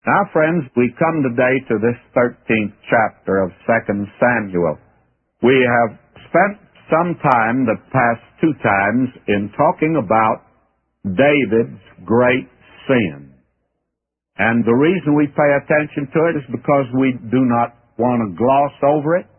Now, friends, we come today to this 13th chapter of 2 Samuel. We have spent some time, the past two times, in talking about David's great sin. And the reason we pay attention to it is because we do not want to gloss over it.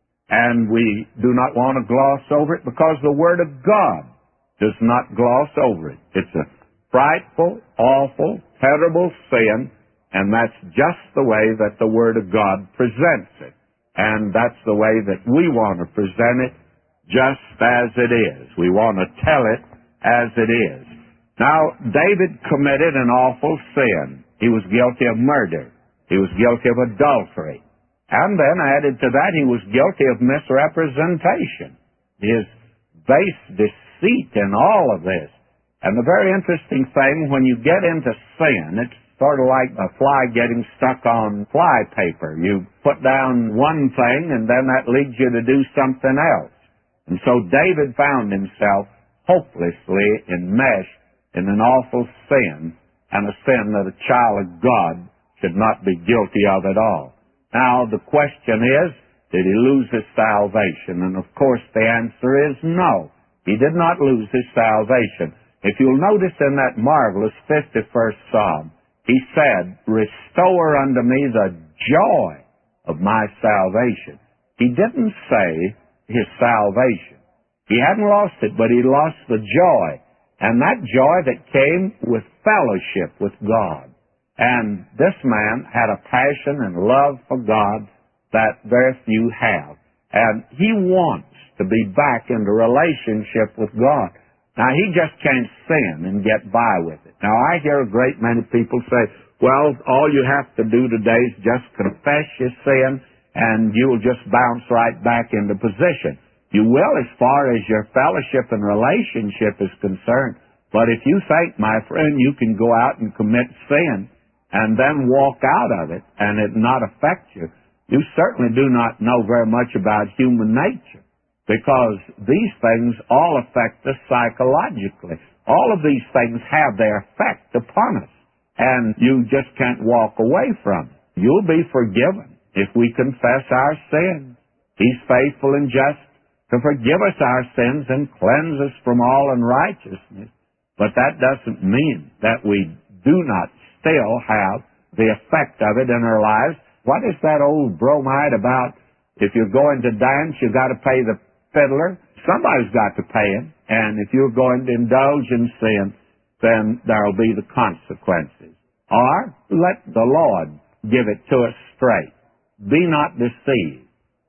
And we do not want to gloss over it because the Word of God does not gloss over it. It's a frightful, awful, terrible sin, and that's just the way that the Word of God presents it. And that's the way that we want to present it, just as it is. We want to tell it as it is. Now, David committed an awful sin. He was guilty of murder. He was guilty of adultery. And then added to that, he was guilty of misrepresentation. His base deceit in all of this. And the very interesting thing, when you get into sin, it's sort of like a fly getting stuck on fly paper. You put down one thing, and then that leads you to do something else. And so David found himself hopelessly enmeshed in an awful sin, and a sin that a child of God should not be guilty of at all. Now, the question is, did he lose his salvation? And of course the answer is no. He did not lose his salvation. If you'll notice in that marvelous 51st Psalm, he said, "Restore unto me the joy of my salvation." He didn't say his salvation. He hadn't lost it, but he lost the joy. And that joy that came with fellowship with God. And this man had a passion and love for God that very few have. And he wants to be back into relationship with God. Now, he just can't sin and get by with it. Now, I hear a great many people say, well, all you have to do today is just confess your sin, and you'll just bounce right back into position. You will as far as your fellowship and relationship is concerned. But if you think, my friend, you can go out and commit sin and then walk out of it and it not affect you, you certainly do not know very much about human nature, because these things all affect us psychologically. All of these things have their effect upon us, and you just can't walk away from it. You'll be forgiven if we confess our sins. He's faithful and just to forgive us our sins and cleanse us from all unrighteousness. But that doesn't mean that we do not still have the effect of it in our lives. What is that old bromide about? If you're going to dance, you've got to pay the fiddler. Somebody's got to pay him. And if you're going to indulge in sin, then there'll be the consequences. Or let the Lord give it to us straight. Be not deceived.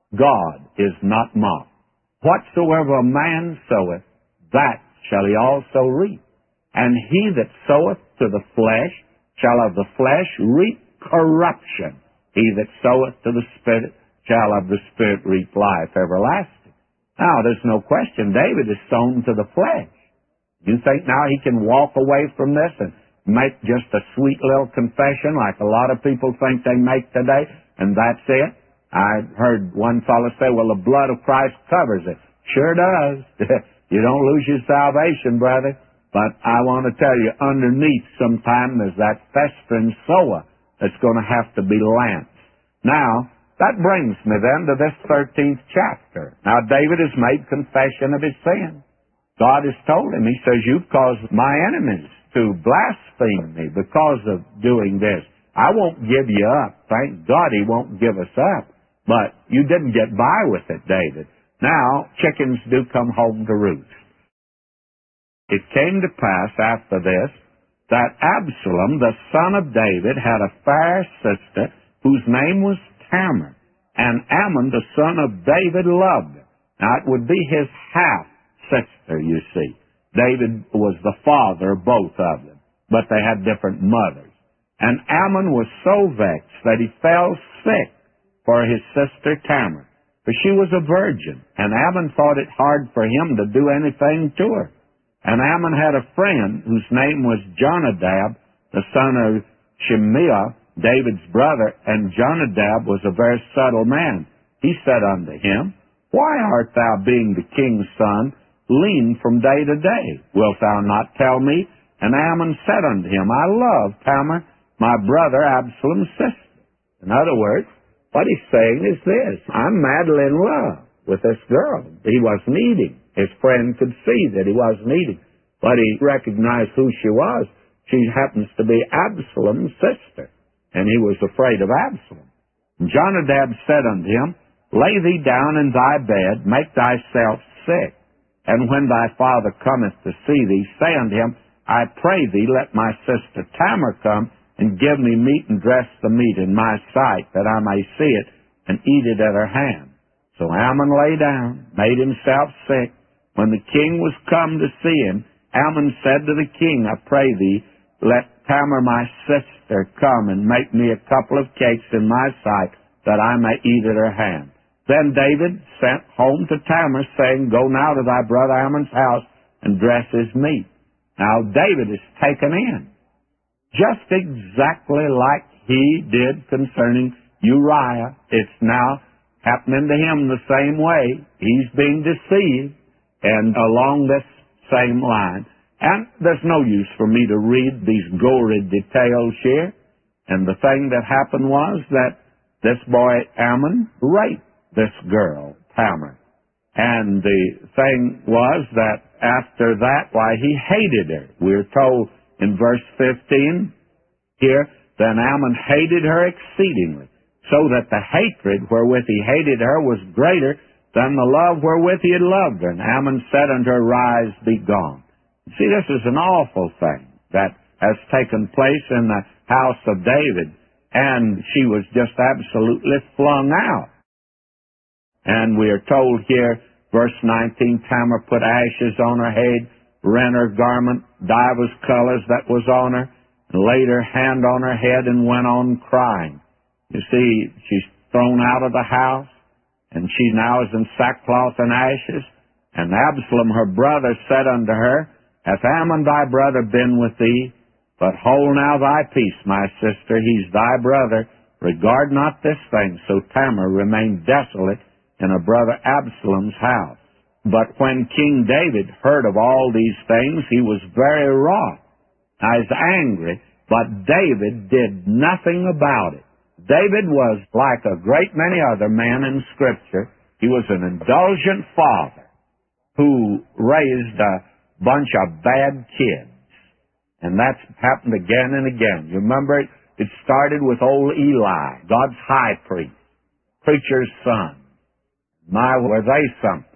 God is not mocked. Whatsoever a man soweth, that shall he also reap. And he that soweth to the flesh shall of the flesh reap corruption. He that soweth to the Spirit shall of the Spirit reap life everlasting. Now, there's no question David is sown to the flesh. You think now he can walk away from this and make just a sweet little confession like a lot of people think they make today, and that's it? I heard one fellow say, well, the blood of Christ covers it. Sure does. You don't lose your salvation, brother. But I want to tell you, underneath sometime there's that festering sower that's going to have to be lanced. Now, that brings me then to this 13th chapter. Now, David has made confession of his sin. God has told him, he says, you've caused my enemies to blaspheme me because of doing this. I won't give you up. Thank God he won't give us up. But you didn't get by with it, David. Now, chickens do come home to roost. It came to pass after this that Absalom, the son of David, had a fair sister whose name was Tamar, and Ammon, the son of David, loved her. Now, it would be his half-sister, you see. David was the father of both of them, but they had different mothers. And Ammon was so vexed that he fell sick for his sister Tamar, for she was a virgin, and Ammon thought it hard for him to do anything to her. And Ammon had a friend whose name was Jonadab, the son of Shimeah, David's brother, and Jonadab was a very subtle man. He said unto him, why art thou, being the king's son, lean from day to day? Wilt thou not tell me? And Ammon said unto him, I love Tamar, my brother Absalom's sister. In other words, what he's saying is this: I'm madly in love with this girl. He wasn't eating. His friend could see that he wasn't eating, but he recognized who she was. She happens to be Absalom's sister, and he was afraid of Absalom. And Jonadab said unto him, Lay thee down in thy bed, make thyself sick, and when thy father cometh to see thee, say unto him, I pray thee, let my sister Tamar come and give me meat and dress the meat in my sight, that I may see it and eat it at her hand. So Ammon lay down, made himself sick. When the king was come to see him, Ammon said to the king, I pray thee, let Tamar my sister come and make me a couple of cakes in my sight, that I may eat at her hand. Then David sent home to Tamar, saying, Go now to thy brother Ammon's house and dress his meat. Now David is taken in, just exactly like he did concerning Uriah. It's now happening to him the same way. He's being deceived, and along this same line. And there's no use for me to read these gory details here. And the thing that happened was that this boy Ammon raped this girl, Tamar. And the thing was that after that, why, he hated her. We're told in verse 15 here, then Ammon hated her exceedingly, so that the hatred wherewith he hated her was greater than the love wherewith he had loved her. And Ammon said unto her, Rise, be gone. See, this is an awful thing that has taken place in the house of David, and she was just absolutely flung out. And we are told here, verse 19, Tamar put ashes on her head, rent her garment, divers colors that was on her, and laid her hand on her head and went on crying. You see, she's thrown out of the house, and she now is in sackcloth and ashes. And Absalom her brother said unto her, Hath Ammon thy brother been with thee? But hold now thy peace, my sister, he's thy brother. Regard not this thing. So Tamar remained desolate in her brother Absalom's house. But when King David heard of all these things, he was very wroth. Now he's angry, but David did nothing about it. David was like a great many other men in Scripture. He was an indulgent father who raised a bunch of bad kids. And that's happened again and again. You remember it started with old Eli, God's high priest, preacher's son. My, were they something.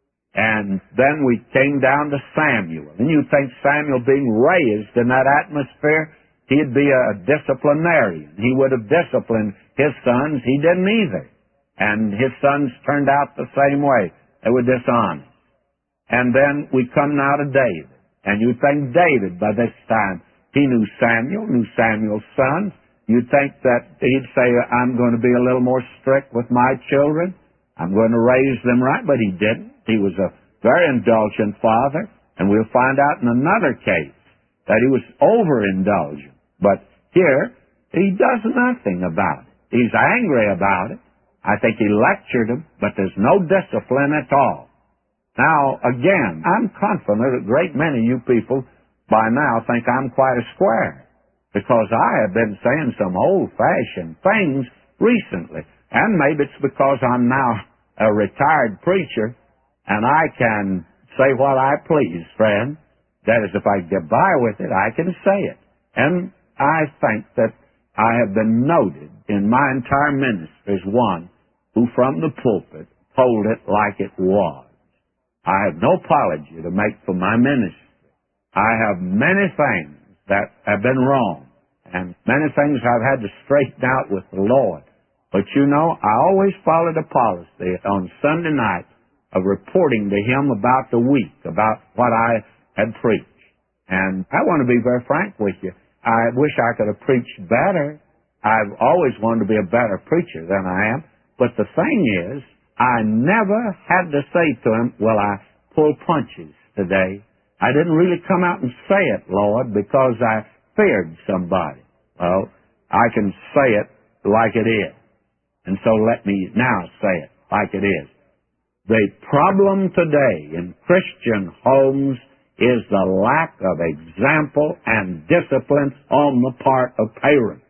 And then we came down to Samuel. And you think Samuel being raised in that atmosphere, he'd be a disciplinarian. He would have disciplined his sons. He didn't either. And his sons turned out the same way. They were dishonest. And then we come now to David. And you think David, by this time, he knew Samuel's sons. You'd think that he'd say, I'm going to be a little more strict with my children. I'm going to raise them right. But he didn't. He was a very indulgent father. And we'll find out in another case that he was overindulgent. But here, he does nothing about it. He's angry about it. I think he lectured him, but there's no discipline at all. Now, again, I'm confident a great many of you people by now think I'm quite a square, because I have been saying some old-fashioned things recently. And maybe it's because I'm now a retired preacher, and I can say what I please, friend. That is, if I get by with it, I can say it. And I think that I have been noted in my entire ministry as one who from the pulpit told it like it was. I have no apology to make for my ministry. I have many things that have been wrong, and many things I've had to straighten out with the Lord. But you know, I always followed a policy on Sunday night of reporting to him about the week, about what I had preached. And I want to be very frank with you. I wish I could have preached better. I've always wanted to be a better preacher than I am. But the thing is, I never had to say to him, well, I pulled punches today. I didn't really come out and say it, Lord, because I feared somebody. Well, I can say it like it is. And so let me now say it like it is. The problem today in Christian homes is the lack of example and discipline on the part of parents.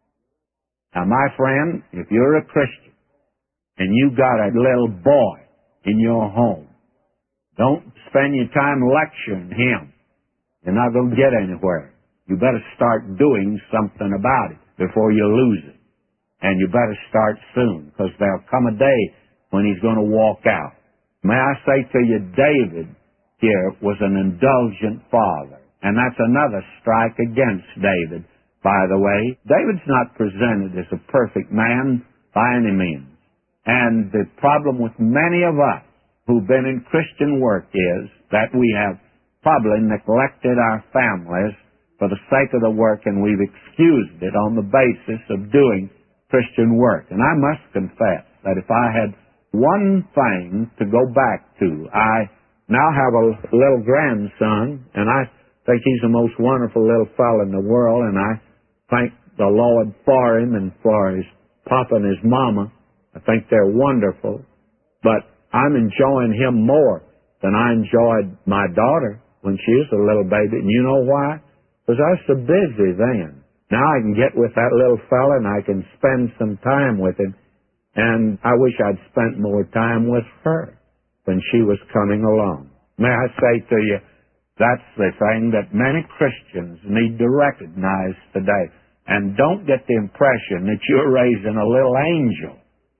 Now, my friend, if you're a Christian and you got a little boy in your home, don't spend your time lecturing him. You're not going to get anywhere. You better start doing something about it before you lose it. And you better start soon, because there'll come a day when he's going to walk out. May I say to you, David here was an indulgent father. And that's another strike against David, by the way. David's not presented as a perfect man by any means. And the problem with many of us who've been in Christian work is that we have probably neglected our families for the sake of the work, and we've excused it on the basis of doing Christian work. And I must confess that if I had one thing to go back to, I now have a little grandson, and I think he's the most wonderful little fellow in the world, and I thank the Lord for him and for his papa and his mama. I think they're wonderful, but I'm enjoying him more than I enjoyed my daughter when she was a little baby. And you know why? Because I was so busy then. Now I can get with that little fella and I can spend some time with him. And I wish I'd spent more time with her when she was coming along. May I say to you, that's the thing that many Christians need to recognize today. And don't get the impression that you're raising a little angel.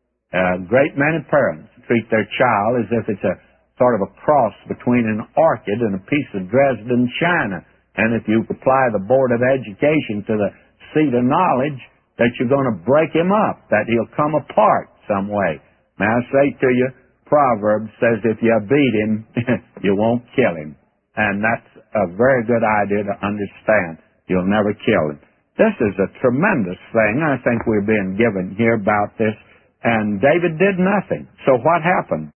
A great many parents treat their child as if it's a sort of a cross between an orchid and a piece of Dresden china. And if you apply the Board of Education to the seat of knowledge, that you're going to break him up, that he'll come apart some way. May I say to you, Proverbs says if you beat him, you won't kill him. And that's a very good idea to understand. You'll never kill him. This is a tremendous thing I think we're being given here about this. And David did nothing. So what happened?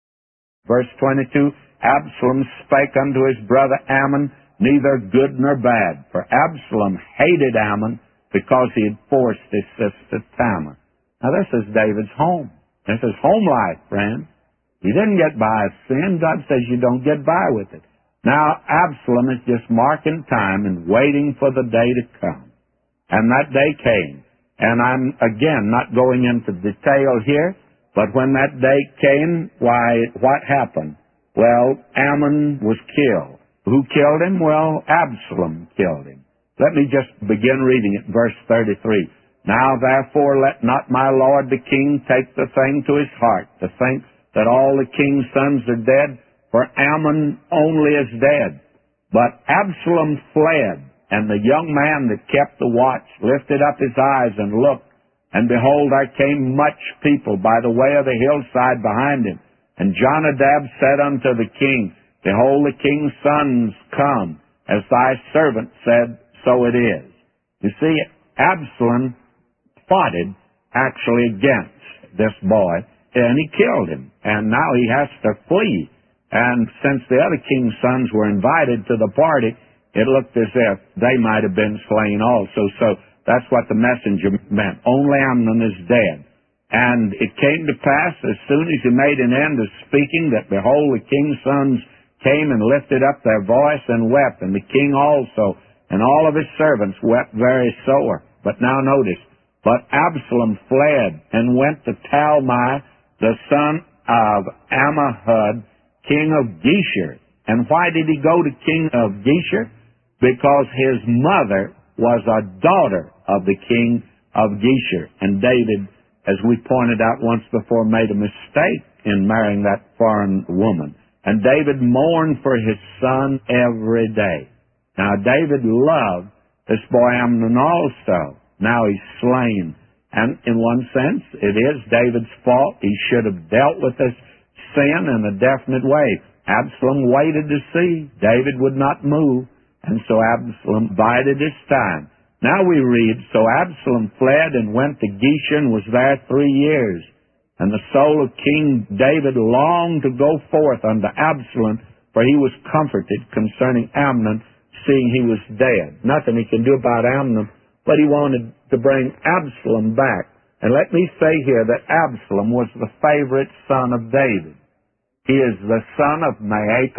Verse 22, Absalom spake unto his brother Ammon, neither good nor bad. For Absalom hated Ammon because he had forced his sister Tamar. Now this is David's home. This is home life, friend. He didn't get by with sin. God says you don't get by with it. Now Absalom is just marking time and waiting for the day to come. And that day came. And I'm, again, not going into detail here, but when that day came, why, what happened? Well, Ammon was killed. Who killed him? Well, Absalom killed him. Let me just begin reading it, verse 33. Now, therefore, let not my lord the king take the thing to his heart, to think that all the king's sons are dead, for Ammon only is dead. But Absalom fled, and the young man that kept the watch lifted up his eyes and looked, and behold, there came much people by the way of the hillside behind him. And Jonadab said unto the king, Behold, the king's sons come, as thy servant said, so it is. You see, Absalom plotted actually against this boy, and he killed him. And now he has to flee. And since the other king's sons were invited to the party, it looked as if they might have been slain also. So that's what the messenger meant. Only Amnon is dead. And it came to pass, as soon as he made an end of speaking, that behold, the king's sons came and lifted up their voice and wept, and the king also, and all of his servants wept very sore. But now notice, but Absalom fled and went to Talmai, the son of Ammihud, king of Geshur. And why did he go to king of Geshur? Because his mother was a daughter of the king of Geshur. And David, as we pointed out once before, made a mistake in marrying that foreign woman. And David mourned for his son every day. Now, David loved this boy Amnon also. Now he's slain. And in one sense, it is David's fault. He should have dealt with this sin in a definite way. Absalom waited to see. David would not move. And so Absalom bided his time. Now we read, So Absalom fled and went to Geshur and was there 3 years. And the soul of King David longed to go forth unto Absalom, for he was comforted concerning Amnon, seeing he was dead. Nothing he can do about Amnon, but he wanted to bring Absalom back. And let me say here that Absalom was the favorite son of David. He is the son of Maacah,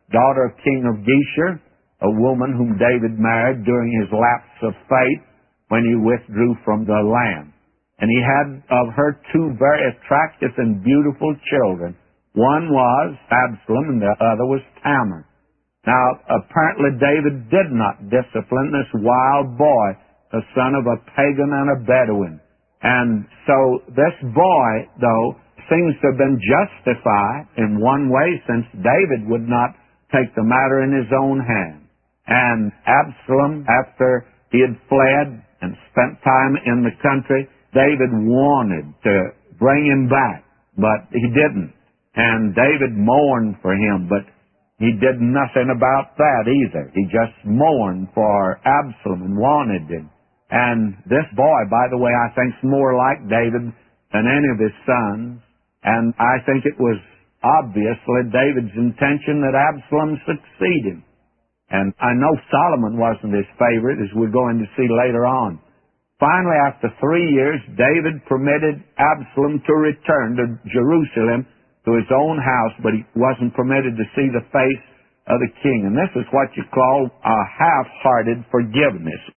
daughter of King of Geshur, a woman whom David married during his lapse of faith when he withdrew from the land. And he had of her two very attractive and beautiful children. One was Absalom and the other was Tamar. Now, apparently David did not discipline this wild boy, the son of a pagan and a Bedouin. And so this boy, though, seems to have been justified in one way, since David would not take the matter in his own hand. And Absalom, after he had fled and spent time in the country, David wanted to bring him back, but he didn't. And David mourned for him, but he did nothing about that either. He just mourned for Absalom and wanted him. And this boy, by the way, I think is more like David than any of his sons. And I think it was obviously David's intention that Absalom succeed him. And I know Solomon wasn't his favorite, as we're going to see later on. Finally, after 3 years, David permitted Absalom to return to Jerusalem, to his own house, but he wasn't permitted to see the face of the king. And this is what you call a half-hearted forgiveness.